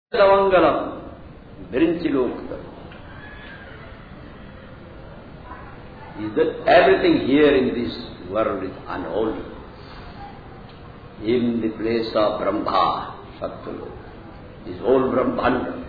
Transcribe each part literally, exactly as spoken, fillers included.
Davangalam, Virinchilokta. Is that everything here in this world is unholy. In the place of Brahma, Sattva, this whole Brahmanda.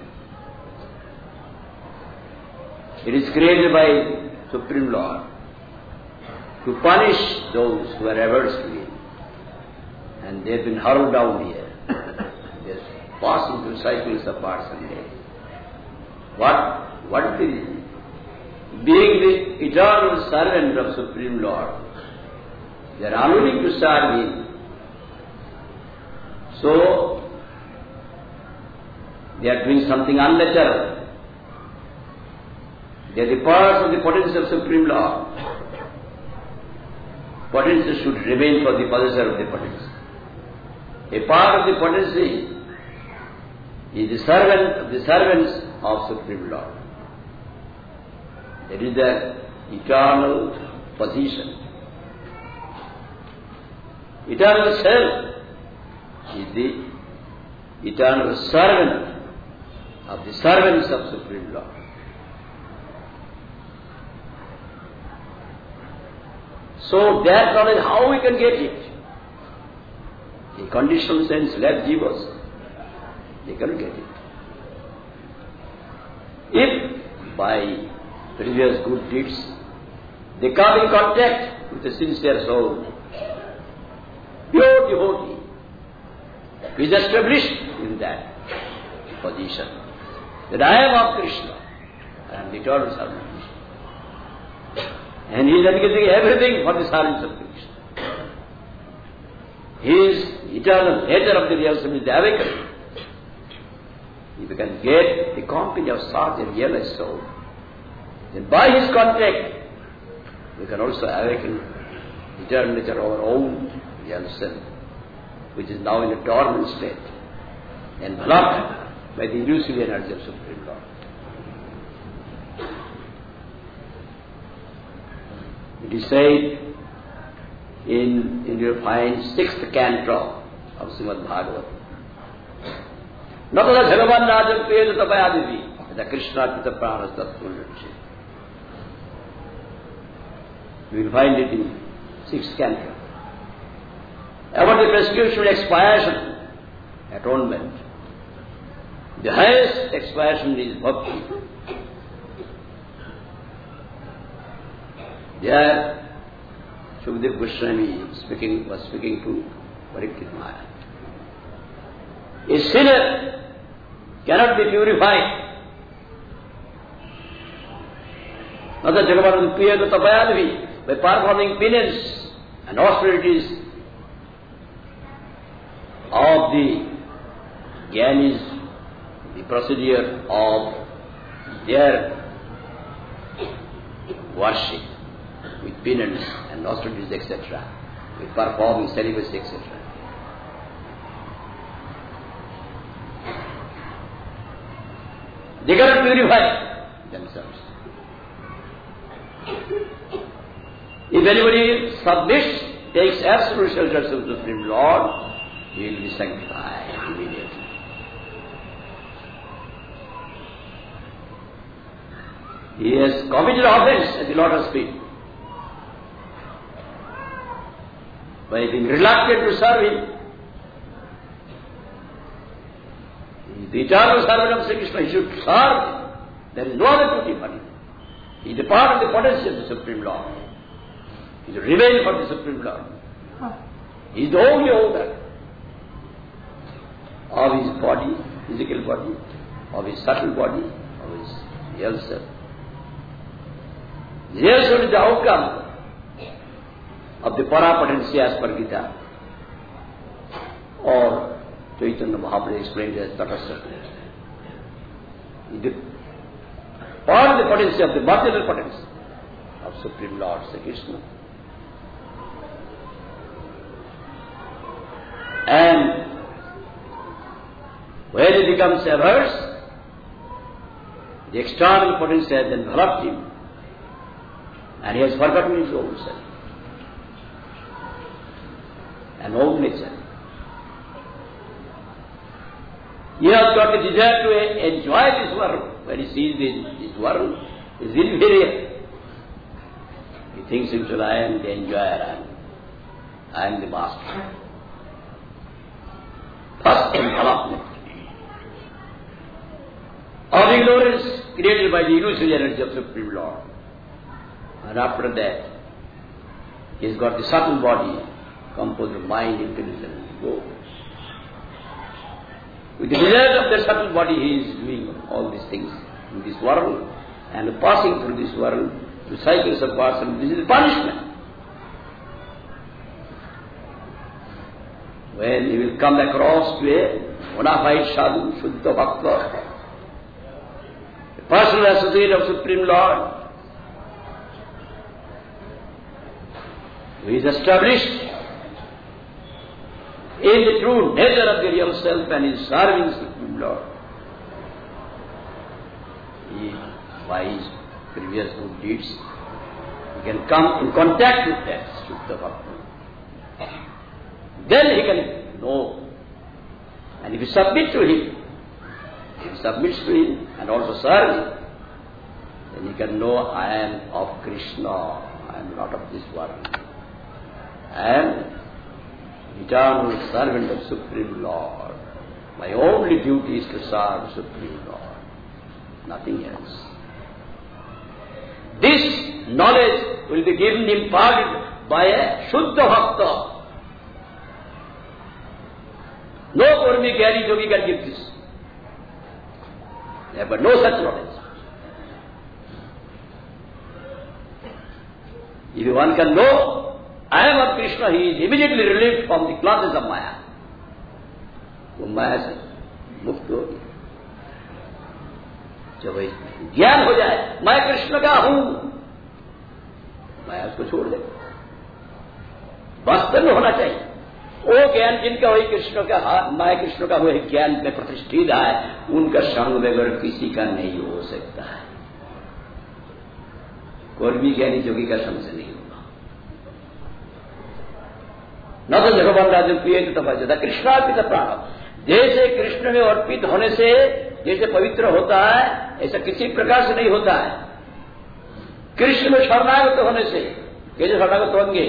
It is created by Supreme Lord to punish those who are averse to Him. And they have been hurled down here. They are passing through cycles of parts and days. What? What is it? Being the eternal servant of Supreme Lord, they are unwilling to serve Him. So, they are doing something unnatural. They are the parts of the potency of Supreme Lord. Potency should remain for the possessor of the potency. A part of the potency is the servant of the servants of Supreme Lord. That is their eternal position. Eternal self is the eternal servant of the servants of Supreme Lord. So that knowledge, how we can get it? In conditional sense, let jivas, they cannot get it. If by previous good deeds, they come in contact with a sincere soul, pure devotee, who is established in that position, that I am of Krishna, I am the eternal servant of Krishna. And he is dedicating everything for the service of Krishna. His eternal nature of the real self is the awakening. If you can get the company of such a realized soul, then by his contact, we can also awaken the eternal nature of our own real self, which is now in a dormant state, enveloped by the illusory energy of Supreme Lord. It is said in, in your fine sixth canto of Srimad Bhagavatam, Natada Bhagavan Rajam Peda Tapayadivi, the Krishna Pita Pranas Tattva. You will find it in sixth canto. About the prescription expiation, atonement. The highest expiation is bhakti. There, Shukdev Goswami speaking, was speaking to Parikshit Maharaj. A sinner cannot be purified. Not that Jagavan Piyata Tapayadvi, by performing penance and austerities of the Gyanis, the procedure of their worship, with penance and austerities, et cetera, with performing celibacy, et cetera. They cannot purify themselves. If anybody submits, takes absolute shelter of the Supreme Lord, he will be sanctified immediately. He has committed offense at the Lord's feet by being reluctant to serve Him. He is the eternal servant of Sri Krishna. He should serve Him. There is no other duty for Him. He is a part of the potency of the Supreme Lord. He is a remain for the Supreme Lord. He is the only owner of his body, physical body, of his subtle body, of his real self. The real self is the outcome of the para-potency as per Gita, or Chaitanya Mahaprabhu explained as Tatastha. The part of the potency of the material potency of Supreme Lord Sri Krishna. And when he becomes averse, the external potency has enveloped him, and he has forgotten his own self and own nature. He has got a desire to enjoy this world. When he sees this, this world, he is inferior. He thinks himself, I am the enjoyer, I am, I am the master. First envelopment of ignorance created by the illusory energy of Supreme Lord. And after that, he has got the subtle body composed of mind, intelligence, and ego. With the desire of the subtle body, he is doing all these things in this world and passing through this world through cycles of birth, and this is punishment. When he will come across to a bona fide sadhu, Shuddha Bhakta, a personal associate of Supreme Lord, who is established in the true nature of the real self and is serving Supreme Lord. He, by his previous good deeds, he can come in contact with that Shuddha Bhakta. Then he can know. And if you submit to him, if he submits to him and also serves him, then he can know, I am of Krishna, I am not of this world. I am eternal servant of Supreme Lord. My only duty is to serve Supreme Lord, nothing else. This knowledge will be given, imparted by a Shuddha Bhakta. No Kurmi Gyani Yogi can give this. They have got no such knowledge. If one can know, I am of Krishna, he is immediately relieved from the classes of Maya. वो माया से मुक्त हो गया. जब ज्ञान हो जाए, मैं कृष्ण का हूं, माया उसको छोड़ दे. वास्तव में होना चाहिए. वो ज्ञान जिनका वही कृष्ण का, मैं कृष्ण का वही ज्ञान में प्रतिष्ठित है, उनका संग वगैरह किसी का नहीं हो सकता है. कोई भी ज्ञानी जोगी का संग से नहीं होगा. न तो जगवान राज्य प्रिय तपस्या कृष्णार्पित प्राण. जैसे कृष्ण में अर्पित होने से जैसे पवित्र होता है, ऐसा किसी प्रकार से नहीं होता है. कृष्ण में शरणागत होने से कैसे शरणागत होंगे?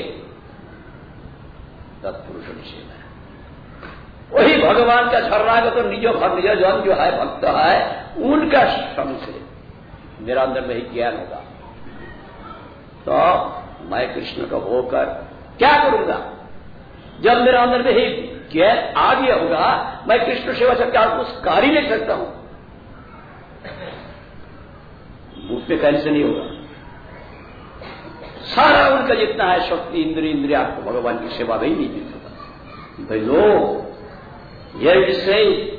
तत्पुरुष निषेध है. वही भगवान का शरणागत और निजो निज जन जो है, भक्त है, उनका श्रम से मेरा अंदर में ही ज्ञान होगा. तो मैं कृष्ण का होकर क्या करूंगा? जब मेरा अंदर में ही ज्ञान आ गया होगा, मैं कृष्ण सेवा से क्या कुछ कर ही नहीं सकता हूं. मुख पे कहने से नहीं होगा. सारा उनका जितना है शक्ति, इंद्रिय इंद्रिया को भगवान की सेवा में ही नहीं जीत होगा. भाई लो, here it is saying,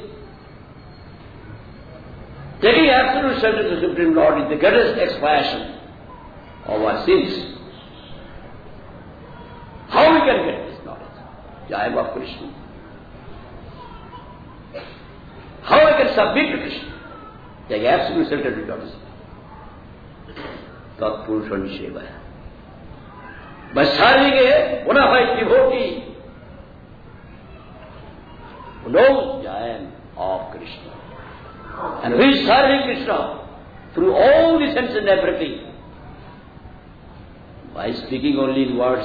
taking absolute surrender to the Supreme Lord is the greatest expiation of our sins. How we can get this knowledge? I am of Krishna. How I can submit to Krishna? Take absolute surrender to God. Tatpurusha Nisheva. By serving a bona fide devotee who knows I am of Krishna, and who is serving Krishna through all the sense and everything, by speaking only in words,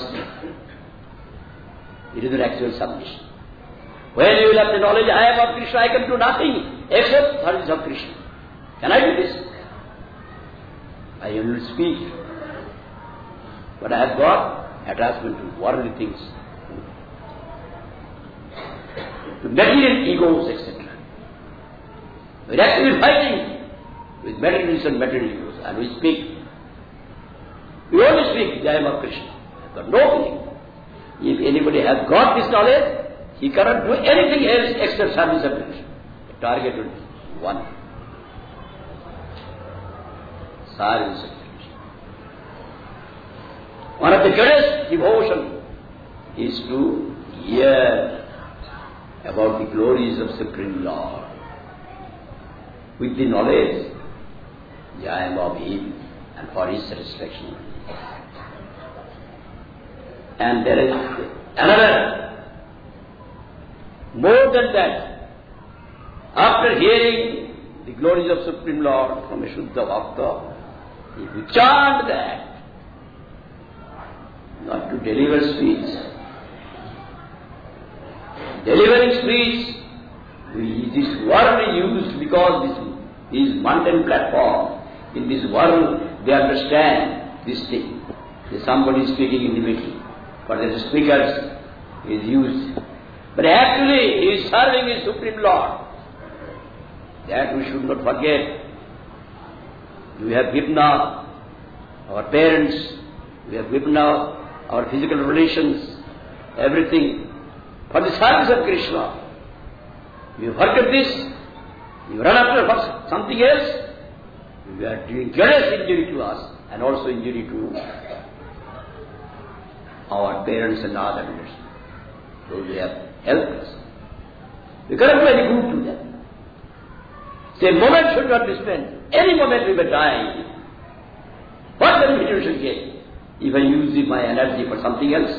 it is an actual submission. When you will have the knowledge, I am of Krishna, I can do nothing except service of Krishna. Can I do this? I only speak. But I have got attachment to worldly things, to material egos, et cetera. We are actually fighting with materials and material egos, and we speak. We only speak, I am of Krishna. I have got no feeling. If anybody has got this knowledge, he cannot do anything else except service of Krishna. The target will be one. Service of Krishna. One of the greatest devotion is to hear about the glories of Supreme Lord. With the knowledge, I am of Him and for His satisfaction. And there is another, more than that, After hearing the glories of Supreme Lord from a Shuddha Bhakta, if you chant that, not to deliver speech. Delivering speech, we, this word is used because this is mountain platform. In this world, they understand this thing. There's somebody speaking in the middle. For the speakers is used. But actually, he is serving his Supreme Lord. That we should not forget. We have given up our parents, we have given up our physical relations, everything, for the service of Krishna. We forget this, we run after something else, we are doing great injury to us and also injury to our parents and others. Those who have helped us. We cannot do any good to them. Say, moment should not be spent. Any moment we may die. What benefit you should get if I use my energy for something else?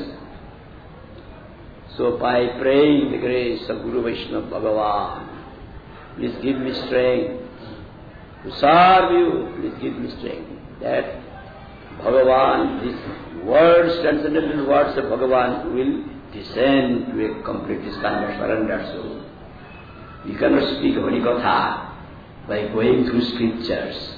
So by praying the grace of Guru Vaishnava Bhagavan, please give me strength to serve you, please give me strength. That Bhagavan, these words, transcendental words of Bhagavan will descend to a complete this kind of surrendered soul. You cannot speak Harikatha by going through scriptures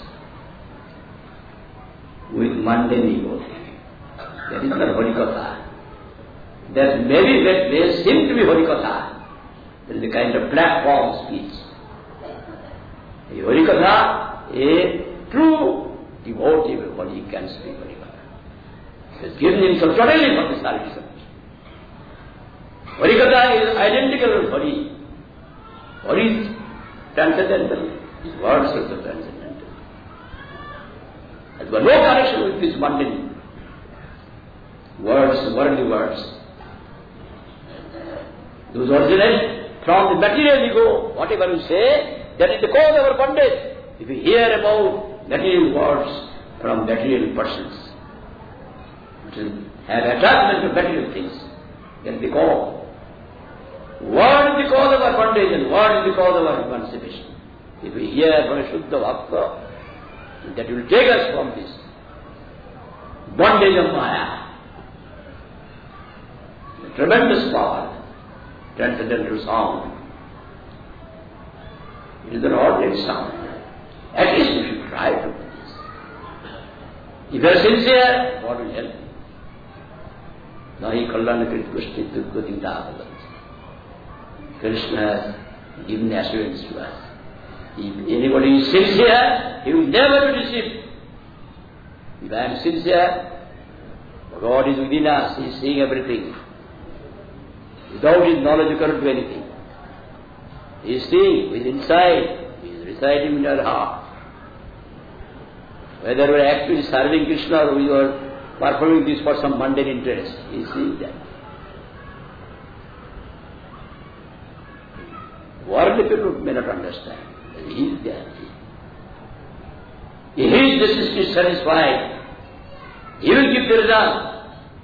with mundane ego. That is not Harikatha. That maybe that may seem to be Harikatha. That is a kind of platform speech. A Harikatha, a true devotee of Hari can speak Harikatha. He has given himself totally for the service of Krishna. Harikatha is identical with Hari. Hari is transcendental. His words are so transcendental. There was no connection with this mundane words, worldly words. Those originate from the material ego, whatever you say, that is the cause of our bondage. If you hear about material words from material persons, which have attachment to material things, that is the cause. Word is the cause of our bondage and word is the cause of our emancipation. If we hear from a Shuddha Bhakta, that will take us from this bondage of Maya. A tremendous power, transcendental sound. It is an ordinary sound. At least we should try to do this. If you are sincere, God will help you. Nahi kallanakrit kushti durgatim dāvadat. Krishna has given assurance to us. If anybody is sincere, he will never be deceived. If I am sincere, God is within us, He is seeing everything. Without His knowledge, you cannot do anything. He is seeing, He is inside, He is residing in our heart. Whether we are actually serving Krishna or we are performing this for some mundane interest, He is seeing that. Worldly people may not understand. He is there. He is just satisfied. He will give the result.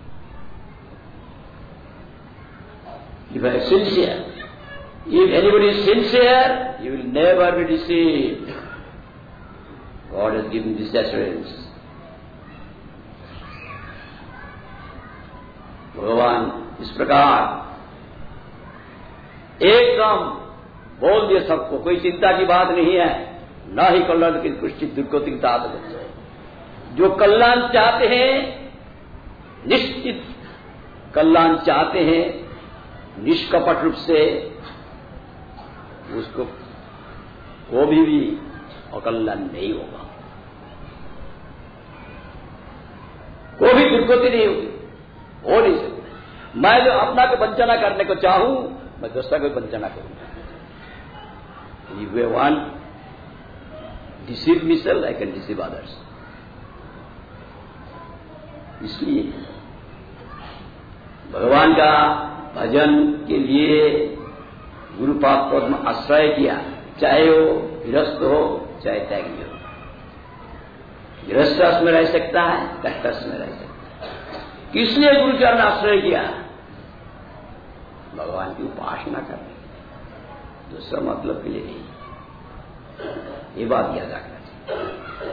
If I am sincere, if anybody is sincere, he will never be deceived. God has given this assurance. भगवान इस प्रकार एकदम बोल दिया सबको, कोई चिंता की बात नहीं है. ना ही कल्याण की पुष्टि दुर्गति जो कल्याण चाहते हैं, निश्चित कल्याण चाहते हैं, निष्कपट रूप से उसको कभी भी अकल्याण नहीं होगा, कोई भी दुर्गति नहीं होगी, हो नहीं सकता. मैं जो अपना को वंचना करने को चाहूं, मैं दूसरा को वंचना करूंगा. If I want to deceive myself, I can deceive others. इसलिए भगवान का भजन के लिए गुरु पाद पद्म आश्रय किया, चाहे वो गृहस्थ हो चाहे त्यागी हो. गृहस्थ में रह सकता है, कष्ट में रह सकता है. किसने गुरु चरण आश्रय किया? भगवान की उपासना करने. दूसरा मतलब के लिए नहीं। ये बात याद रखना चाहिए।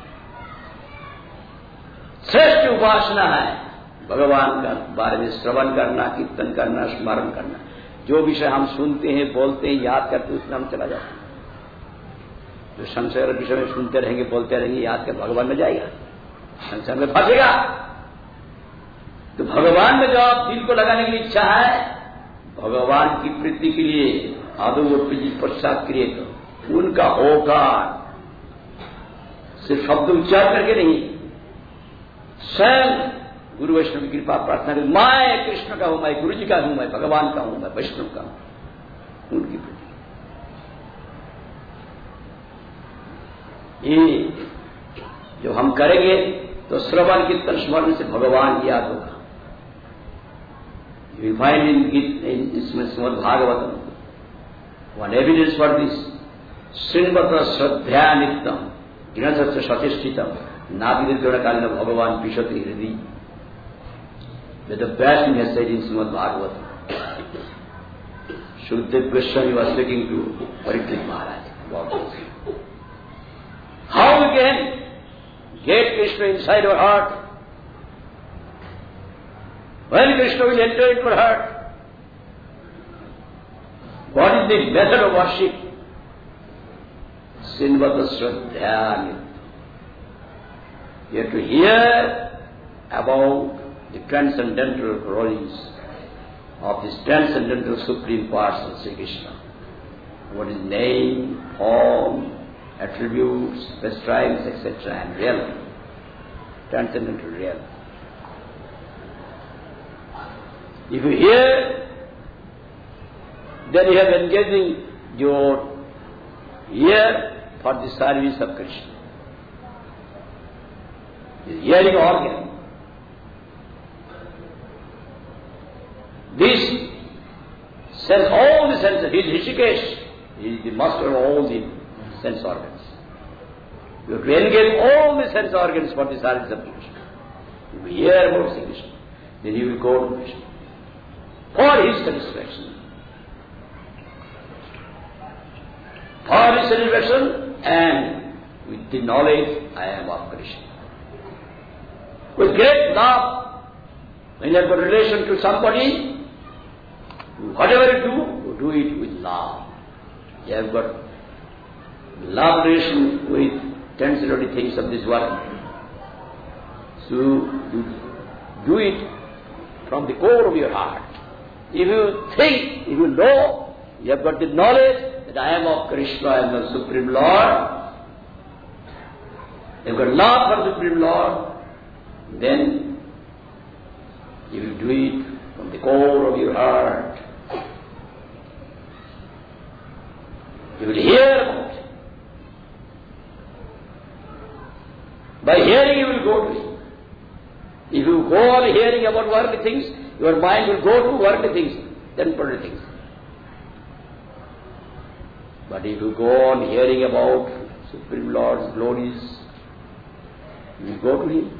श्रेष्ठ उपासना है भगवान का बारे में श्रवण करना, कीर्तन करना, स्मरण करना। जो विषय हम सुनते हैं, बोलते हैं, याद करते, उसमें हम चला जाते हैं। जो संसार विषय में सुनते रहेंगे, बोलते रहेंगे, याद कर भगवान में जाएगा, संसार में फंसेगा। तो भगवान में जो आप दिल को लगाने की इच्छा है, भगवान की प्रीति के लिए आदो वो प्रीति पश्चात क्रिय करो। उनका होकार सिर्फ शब्द उच्चार करके नहीं, स्वयं गुरु वैष्णव की कृपा प्रार्थना करें। मैं कृष्ण का हूं, मैं गुरु जी का हूं, मैं भगवान का हूं, मैं वैष्णव का हूं, उनकी प्रीति। ये जो हम करेंगे तो श्रवण कीर्तन स्मरण से भगवान याद होगा। You find in, in, in Srimad Bhagavatam one evidence for this. Srinvata Shraddhya Nittam Ginasasya Satishchitam Navidirjana Kalina Bhagavan Pishati Hridi. That the Vyasa has said in Srimad Bhagavatam. Shukdev Goswami was speaking to Parikshit Maharaj about this. How we can get Krishna inside our heart? When Krishna will enter into our heart, what is the method of worship? Srinvata Shraddhya. You have to hear about the transcendental glories of this transcendental supreme person, Sri Krishna. What is name, form, attributes, prescribes, et cetera, and reality, transcendental reality. If you hear, then you have engaging your ear for the service of Krishna. The hearing organ. This sense, all the senses, he is Rishikesh, he is the master of all the sense organs. You have to engage all the sense organs for the service of Krishna. If you hear about Sri Krishna, then you will go to Krishna for his satisfaction. For his satisfaction and with the knowledge I am of Krishna. With great love, when you have got relation to somebody, whatever you do, you do it with love. You have got love relation with transcendental things of this world. So you do it from the core of your heart. If you think, if you know, you have got the knowledge that I am of Krishna, I am the Supreme Lord, you have got love for the Supreme Lord, then you will do it from the core of your heart. You will hear about it. By hearing you will go to it. If you go on hearing about worldly things, your mind will go to worldly things, then worldly things. But if you go on hearing about Supreme Lord's glories, you will go to Him.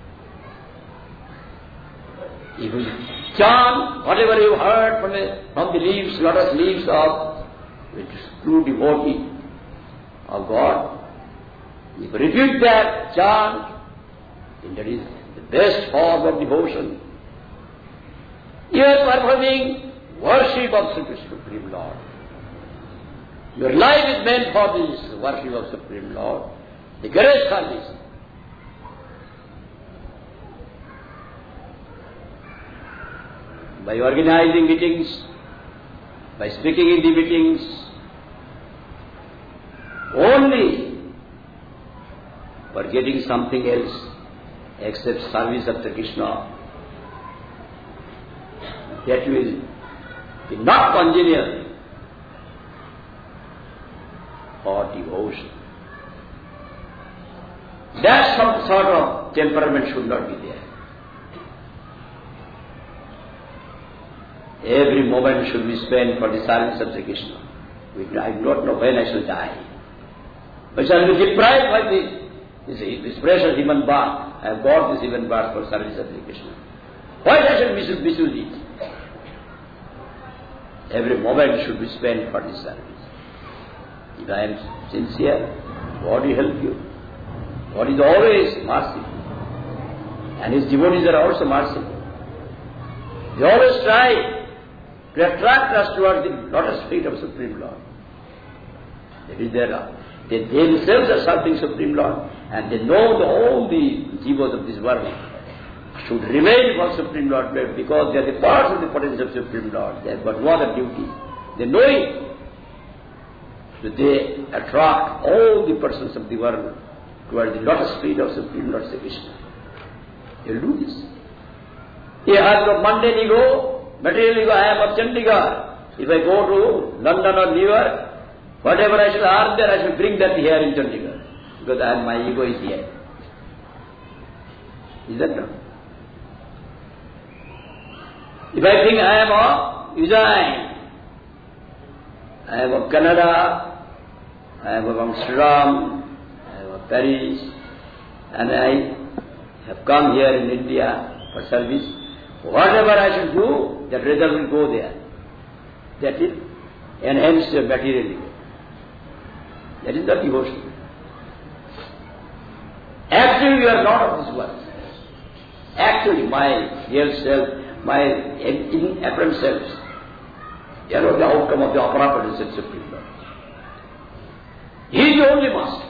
If you chant whatever you heard from the, from the leaves, lotus leaves of the true devotee of God, if you repeat that chant, then that is the best form of devotion. You are performing worship of Supreme Lord. Your life is meant for this worship of Supreme Lord, the great service. By organizing meetings, by speaking in the meetings, only for getting something else except service of the Krishna, that will be not congenial for devotion. That some sort of temperament should not be there. Every moment should be spent for the service of Sri Krishna. I do not know when I shall die. I shall be deprived by the, this, this precious human birth. I have got this human birth for service of Sri Krishna. Why I shall misuse it? Every moment should be spent for this service. If I am sincere, God will help you. God is always merciful. And His devotees are also merciful. They always try to attract us towards the lotus feet of Supreme Lord. That is their love. They themselves are serving Supreme Lord, and they know that all the jivas of this world should remain for Supreme Lord because they are the parts of the potential of Supreme Lord. They have got no other duty. They know it. So they attract all the persons of the world towards the lotus feet of Supreme Lord Sri Krishna. They will do this. He has got mundane ego, material ego. I am of Chandigarh. If I go to London or New York, whatever I shall earn there, I shall bring that here in Chandigarh. Because I am, my ego is here. Is that not? If I think I am of Ujjain, I am of Canada, I am of Amsterdam, I am of Paris, and I have come here in India for service, whatever I should do, that result will go there. That will enhance your material ego. That is the devotion. Actually, you are not of this world. Actually, my real self, my inapparent selves, they are not the outcome of the opera potential of Supreme Lord. He is the only master.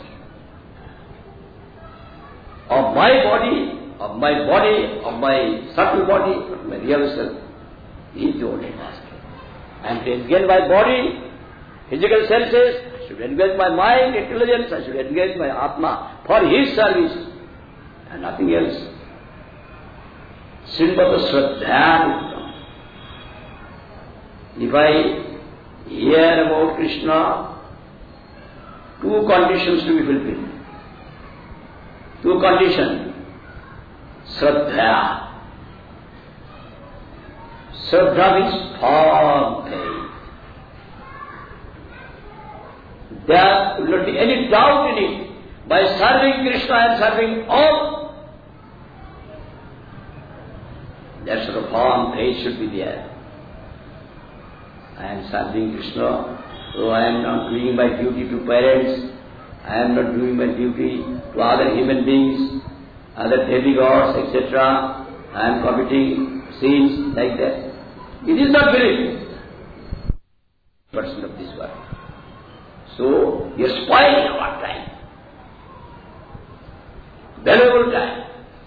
Of my body, of my body, of my subtle body, of my real self, He is the only master. And to engage my body, physical senses, I should engage my mind, intelligence, I should engage my Atma for His service and nothing else. Srimbhata Shraddha. If I hear about Krishna, two conditions to be fulfilled. Two conditions. Shraddha. Shraddha means firm faith. There will not be any doubt in it. By serving Krishna and serving all, that sort of firm faith should be there. I am serving Krishna, so I am not doing my duty to parents, I am not doing my duty to other human beings, other demigods, et cetera. I am committing sins like that. It is not belief. Person of this world. So, you are spoiling our time. Valuable time.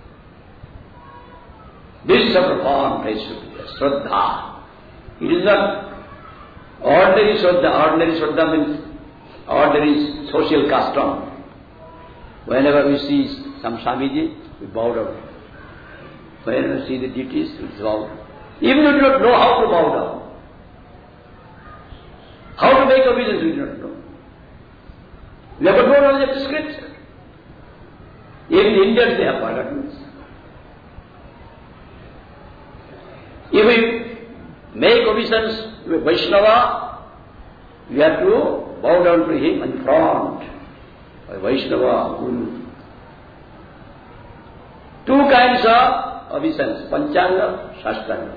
This sort of form faith should be there. Shraddha. It is not ordinary Shraddha. Ordinary Shraddha means ordinary social custom. Whenever we see some Swamiji, we bow down. Whenever we see the deities, we bow down. Even if we do not know how to bow down. How to make obeisance, we do not know. We have got no knowledge of the scripture. Even the Indians, they have forgotten this. If we make obeisance to a Vaishnava, we have to bow down to him in front. A Vaishnava, Guru. Two kinds of obeisance, Panchanga, Shastanga.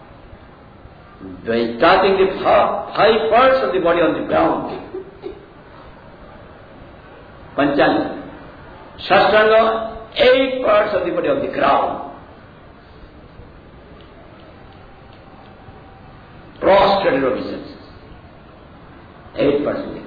By starting the five parts of the body on the ground. Panchanga. Shastanga, eight parts of the body on the ground. Prostrated obeisances. Eight parts of the ground.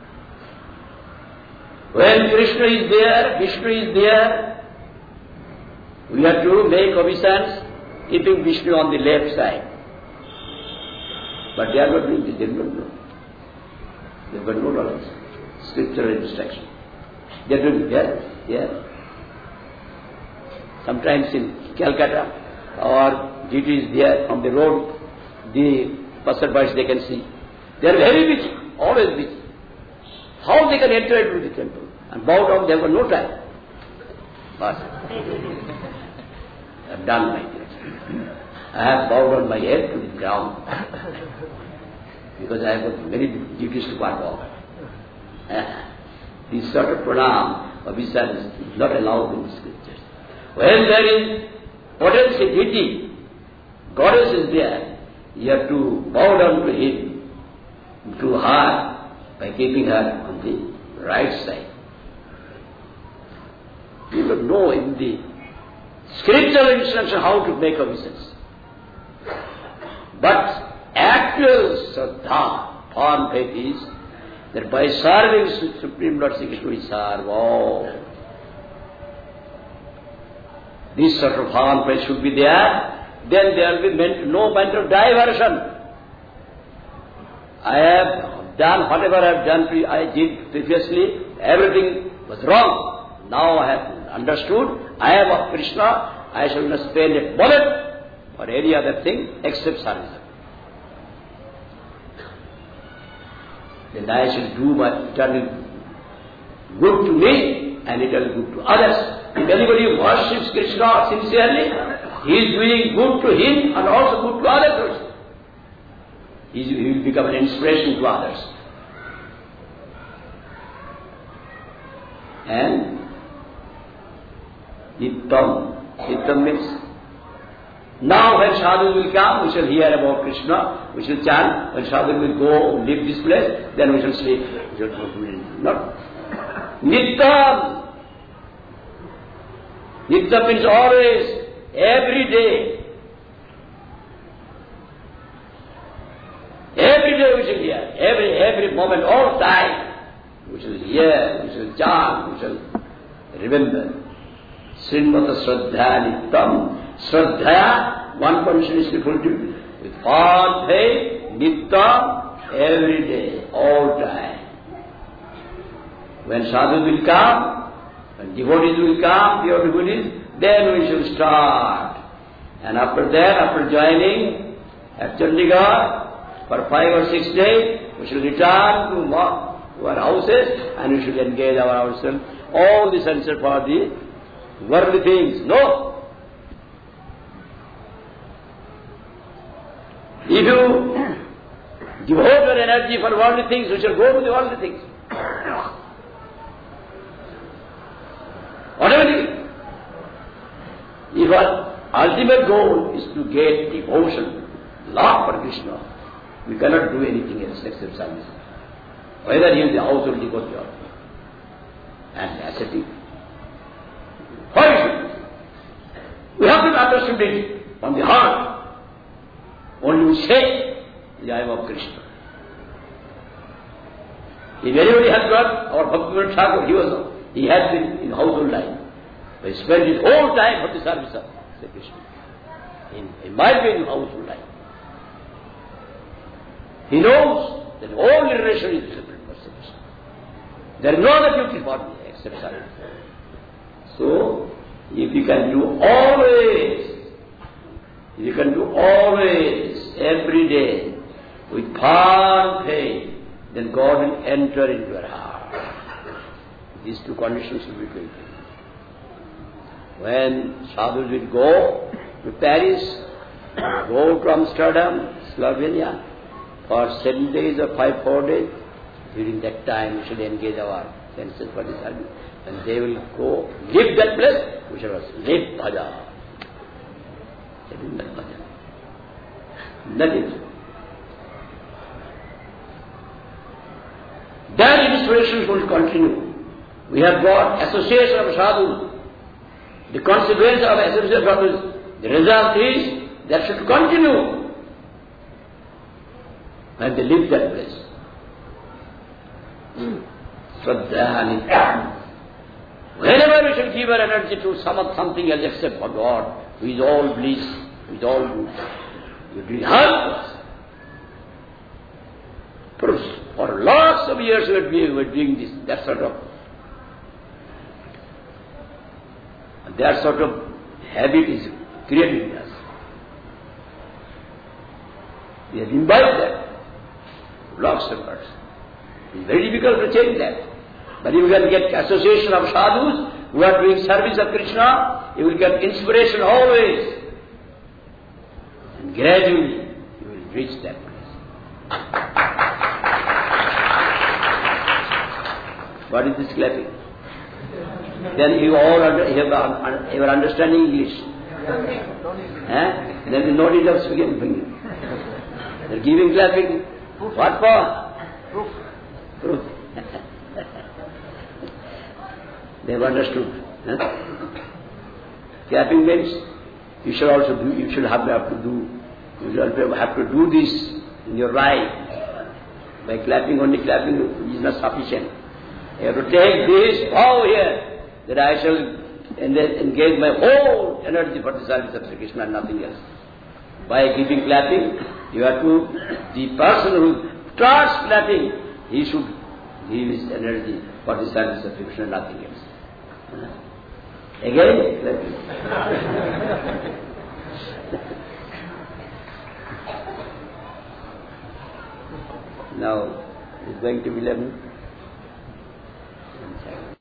When Krishna is there, Vishnu is there, we have to make obeisance, keeping Vishnu on the left side. But they are not doing this, they do not know. They have got no knowledge. Scriptural instruction. They are doing it, yeah, yeah. Sometimes in Calcutta, or deity is there on the road, the passerbys they can see. They are very busy, always busy. How they can enter into the temple and bow down, they have got no time. But I have done my duty. I have bowed down my head to the ground because I have got many duties to perform. This sort of pranam, obeisance, is not allowed in the scriptures. When there is potency, deity, goddess is there, You have to bow down to him, to her, by keeping her on the right side. You don't know in the scriptural instruction how to make obeisance. But actual Shraddha, firm faith is that by serving Supreme Lord Sri Krishna we serve all. This sort of firm faith should be there, then there will be no matter of diversion. I have done whatever I have done, I did previously, everything was wrong. Now I have understood, I am of Krishna, I shall not spend a bullet for any other thing except service. Then I shall do my eternal good to me and eternal good to others. If anybody worships Krishna sincerely, he is doing good to him and also good to others. He will become an inspiration to others. And Nittam, Nittam means now when sadhu will come, we shall hear about Krishna, we shall chant. When sadhu will go leave this place, then we shall sleep. We shall go to not Nittam. Nittam means always, every day. Every day we shall hear, every every moment, all time. We shall hear, we shall chant, we shall remember. Srimata Shraddha Nittam. Shraddha, one condition is fulfilled. With firm faith, Nittam, every day, all time. When sadhu will come, when devotees will come, pure devotees, then we shall start. And after that, after joining at Chandigarh for five or six days, we shall return to, to our houses and we shall engage our ourselves. All this answer for the worldly things. No. If you devote your energy for worldly things, you shall go to the worldly things. Whatever it is. If our ultimate goal is to get devotion, love for Krishna, we cannot do anything else except service. Whether he is the household devotee or and ascetic. Why should we? We have to understand it from the heart. Only we say, I am of Krishna. If anybody has got our Bhaktivinoda Thakur, he was, he has been in household life. But he spent his whole time for the service of Sri Krishna. In, in my way, in household life. He knows that all relation is separate for Sri Krishna. There is no other duty for me except service. So, if you can do always, if you can do always, every day, with firm faith, then God will enter into your heart. These two conditions will be fulfilled. When sadhus will go to Paris, go to Amsterdam, Slovenia, for seven days or five, four days, during that time we shall engage our senses for the service. And they will go, leave that place, we shall live bhajan. That is. That inspiration will continue. We have got association of sadhus. The consequence of association of sadhus, the result is that should continue when they leave that place. Shraddha. Whenever we shall give our energy to some, something else except for God, who is all bliss, who is all good, it will help us. For, for lots of years we are doing this, that sort of, that sort of habit is created in us. We have imbibed that. Lots of years. It is very difficult to change that. But if you can get association of sadhus who are doing service of Krishna, you will get inspiration always. And gradually you will reach that place. What is this clapping? Then you all under, you have, you are understanding English. Eh? Then you no need of speaking. They're giving clapping. Proof. What for? Proof. Proof. They've understood. Huh? Clapping means you should also do, you should have, have to do, you should have to do this in your life. By clapping, only clapping is not sufficient. You have to take this vow here, that I shall engage my whole energy for the service of Sri Krishna and nothing else. By giving clapping, you have to, the person who starts clapping, he should give his energy for the service of Sri Krishna and nothing else. Again, clapping. Now, it's going to be eleven.